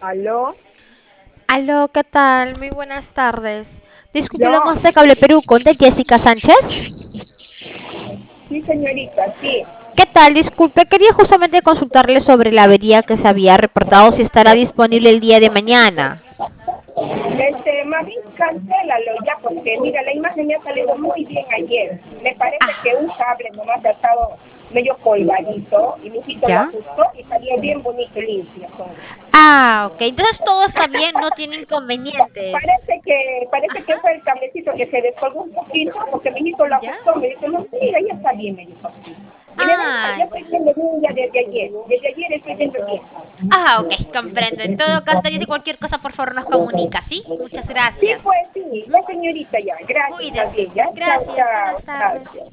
¿Aló? Aló, ¿qué tal? Muy buenas tardes. Disculpe, lo Yo, más de Cable Perú, ¿con de Jessica Sánchez? sí, señorita, sí. ¿Qué tal? Disculpe, quería justamente consultarle sobre la avería que se había reportado, si estará disponible el día de mañana. Más bien cancélalo ya, porque mira, la imagen me ha salido muy bien ayer. Me parece que un Ah, cable nomás ha estado medio colgadito y mi hijito lo ¿ya? ajustó y salió bien bonito y limpio todo. Ah, ok. Entonces todo está bien, no tiene inconvenientes. Parece que Ajá. fue el cablecito que se descolgó un poquito, porque mi hijito lo ¿Ya? ajustó, me dijo, no, mira, ya está bien, me dijo. Y de verdad, Ah, yo estoy viendo bien ya desde ayer estoy viendo bien. ok, comprendo. En todo caso, de cualquier cosa, por favor, nos comunica, ¿sí? Muchas Sí, gracias. pues sí, la señorita ya, gracias, más Cuídese. bien, ya, chao, Gracias. chao, Buenas tardes. chao.